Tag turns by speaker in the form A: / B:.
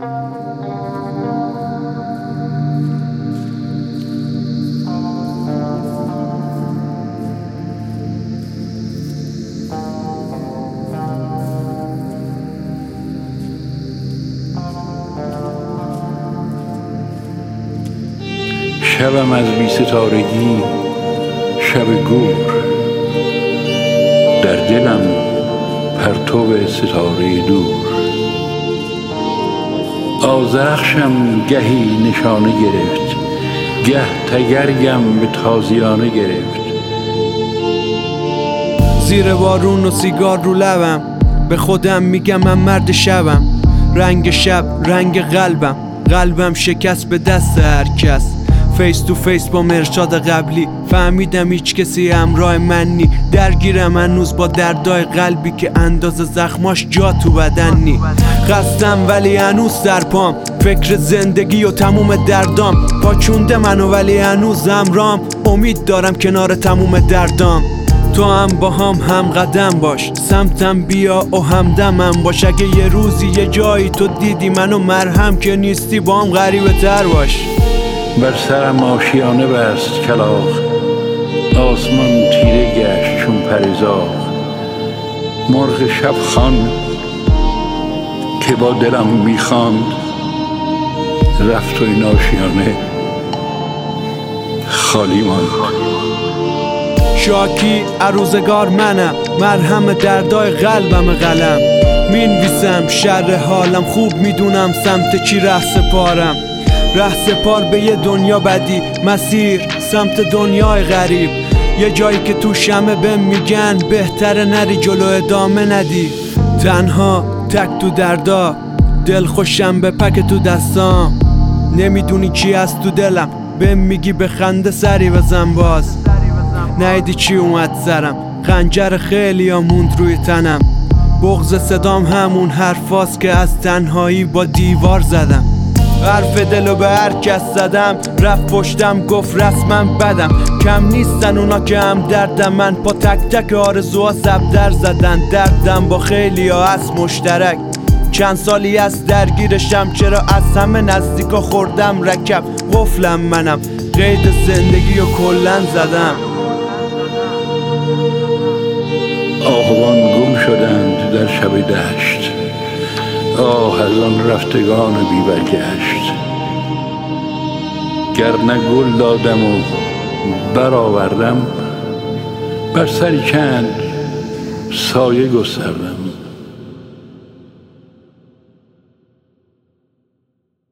A: شبم از بی ستارگی شب گور، در دلم پرتو ستاره دور. آذرخشم گهی نشانه گرفت، گه تگرگم به تازیانه گرفت.
B: زیر بارون و سیگار رو لبم، به خودم میگم من مرد شبم. رنگ شب رنگ قلبم، قلبم شکست به دست هر کس. فیس تو فیس با مرشاد قبلی، فهمیدم هیچ کسی همراه من نی. درگیرم هنوز با دردای قلبی که اندازه زخماش جا تو بدن نی. خستم ولی هنوز سرپام، فکر زندگی و تموم دردام. پاچونده منو ولی هنوز همرام، امید دارم کنار تموم دردام. تو هم با هم قدم باش، سمتم بیا و همدمم باش. اگه یه روزی یه جایی تو دیدی منو مرهم که نیستی، با هم غریبه تر باش.
A: بر سرم آشیانه بست کلاغ، آسمان تیره گشت چون پرزاغ. مرغ شب خوان که با دلم میخواند، رفت و این آشیانه خالی ماند.
B: شاکی عروزگار منم، مرهم دردای قلبم قلم. مینویسم شر حالم، خوب میدونم سمت چی ره سپارم. ره سپار به یه دنیا بدی، مسیر سمت دنیای غریب. یه جایی که تو شمه بهم میگن بهتره نری جلو ادامه ندی. تنها تک تو دردا، دل خوشم به پک تو دستام. نمیدونی چی هست تو دلم، بهم میگی به خنده سری بزن باز. نیدی چی اومد سرم، خنجر خیلی ها موند روی تنم. بغض صدام همون حرفاست که از تنهایی با دیوار زدم. حرف دلو به هر کس زدم، رفت پشتم گفت رسمم بدم. کم نیستن اونا که هم دردم، من پا تک تک آرزوها زبدر زدن. دردم با خیلی ها از مشترک، چند سالی از درگیرشم. چرا از همه نزدیکا خوردم رکب، قفلم منم، قید زندگی رو کلن زدم.
A: آهوان گم شدند در شب دشت، آه از آن رفتگان بی برگشت. گر نه گل دادم و برآوردم، بر سری چند سایه گستردم.